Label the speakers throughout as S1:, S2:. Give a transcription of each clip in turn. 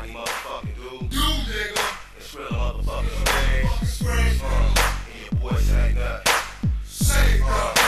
S1: Tiny motherfucking dude.
S2: You nigga.
S1: It's real motherfucking Spring. And your boy say nothing.
S2: Say nothing.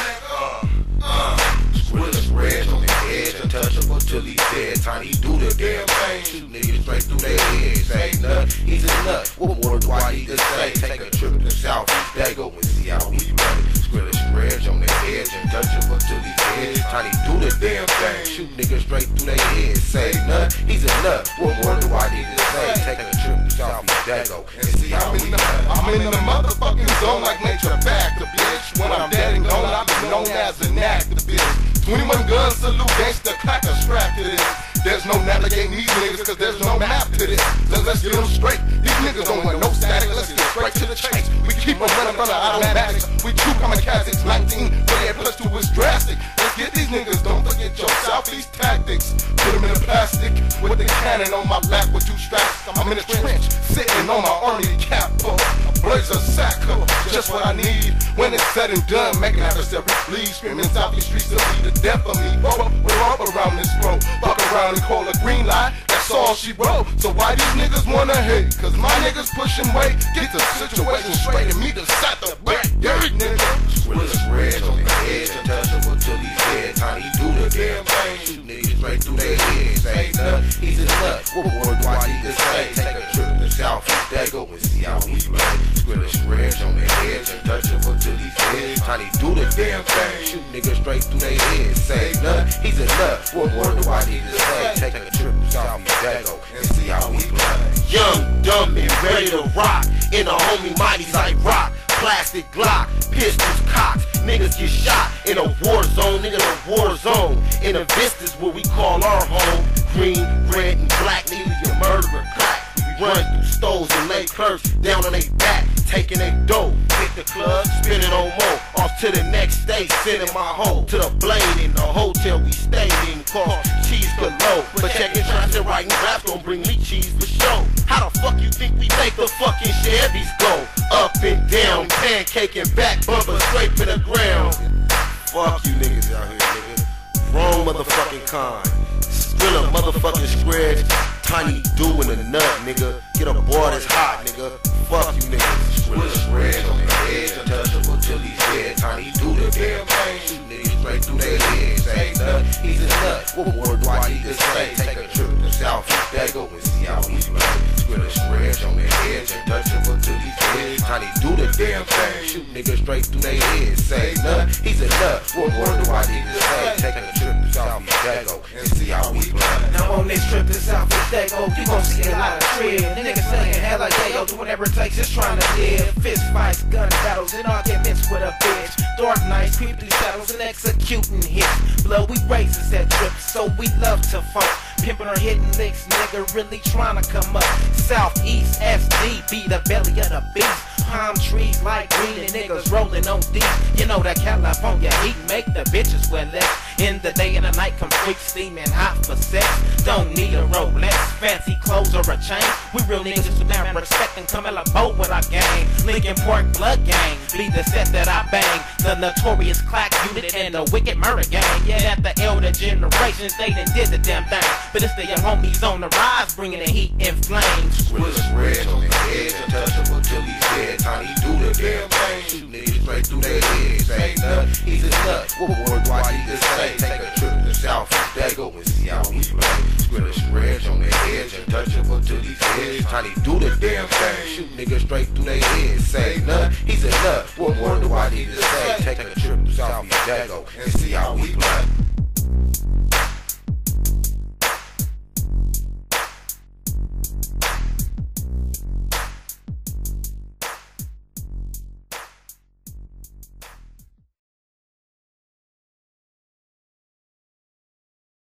S1: Squirrel's red on the edge, untouchable till he's dead. Tiny do the damn thing, shoot niggas straight through their heads. Ain't nut, he's a nut. What more do I need to say? Take a trip to Southeast Dago and see how we run it. Squirrel's red on the edge, untouchable till he's dead. Tiny do the damn thing, shoot niggas straight through their heads. Say nut, he's a nut. What more do I need to say? Take a trip to Southeast Dago and see how we run it.
S2: I'm in the motherfucking zone like nature back to bitch. When I'm dead and gone, I'll be known as an activist. 21 guns, salute gangsta, crack a strap to this. There's no navigating these niggas cause there's no map to this. Let's get them straight. These niggas don't want no static, let's get straight to the chase. We keep them running from the automatics. We true kamikazes, 19, but plus 2 is drastic. Let's get these niggas, don't forget your Southeast tactics. Put them in a plastic with the cannon on my lap with 2 straps. I'm in a trench, sitting on my army cap full. Blazer sack up, just what I need. When it's said and done, making adversaries bleed. Screaming Southeast streets will be the death of me. We're up around this road, fuck around and call a green light. That's all she wrote. So why these niggas wanna hate? Cause my niggas pushing weight. Get the situation straight and me to set the back. Dirty nigga.
S1: Squirrel's red on the edge, untouchable till he's dead. Tiny do the damn thing, shoot niggas straight through their heads. Ain't nut, he's a nut. What more do I need to say? Take a trip to Southeast Dago and see how we run it. Squirrel's red on the edge, untouchable till he's dead. Tiny do the damn thing, shoot niggas straight through their heads. Say nut, he's a nut. What more do I need to say? Take a trip to Southeast Dago and see how we run it.
S3: Young, dumb, and ready to rock. In a homie mighties like rock. Plastic Glock, pistols, cocks. Niggas get shot in a war zone, nigga, the war zone. In the vistas where we call our home. Green, red, and black, nigga, you murderer crack. We run through stoves and lay clerks down on they back, taking they dough. Hit the club, spin it on more. Off to the next day, sending my hoe to the blade in the hotel we stayed in. Called Cheese Galore. But checking traps and writing raps gon' bring me cheese for show. How the fuck you think we make the fucking Chevys go? Up and down, pancake and back, bumper straight to the ground. Fuck you niggas out here, nigga. Wrong motherfucking kind. Still a motherfucking square. Tiny doing a nut, nigga. Get a boy that's hot, nigga. Fuck you niggas.
S1: Squirrel's red on the edge, untouchable till he's dead. Tiny do the damn thing, shoot niggas straight through their heads. Ain't nut, he's a nut. What more do I need to say? Take a trip to Southeast Dago and see how we run it. Squirrel's red on the edge, untouchable till he's dead. Tiny do the damn thing, shoot niggas straight through their heads. Say nut, he's a nut. What more do I need to say? Take a trip to Southeast Dago and see how we run it.
S4: Now on this trip to Southeast Dago, you gon' see a lot of trib. Niggas saying hella yeah, yo, do whatever it takes, just trying to live. Fist fights, gun battles, and arguments with a bitch. Dark nights, creep through shadows, and executing hits. Blow, we raisins at trips, so we love to funk. Pimpin' or hitting licks, nigga, really trying to come up. Southeast SD be the belly of the beast. Palm trees like green and niggas rolling on deep. You know that California heat make the bitches wear less. In the day and the night, come freak steaming hot for sex. Don't need a Rolex, fancy clothes or a chain. We real niggas who damn respect and come in a boat with our gang. Lincoln Park Blood Gang be the set that I bang. The notorious Clack Unit and the wicked murder gang. Yeah, at the elder generations they done did the damn thing. But it's the young homies on the rise, bringing the heat and flames.
S1: Squirrel's red on the edge, untouchable till he's dead. Tiny do the damn thing, shoot niggas straight through their heads. Ain't nut, he's a nut. What more do I need to say? Take a trip to Southeast Dago and see how we run it. Squirrel's red on the edge, untouchable till he's dead. Tiny do the damn thing, shoot niggas straight through their heads. Say nut, he's a nut. What more do I need to say? Take a trip to Southeast Dago and see how we run it.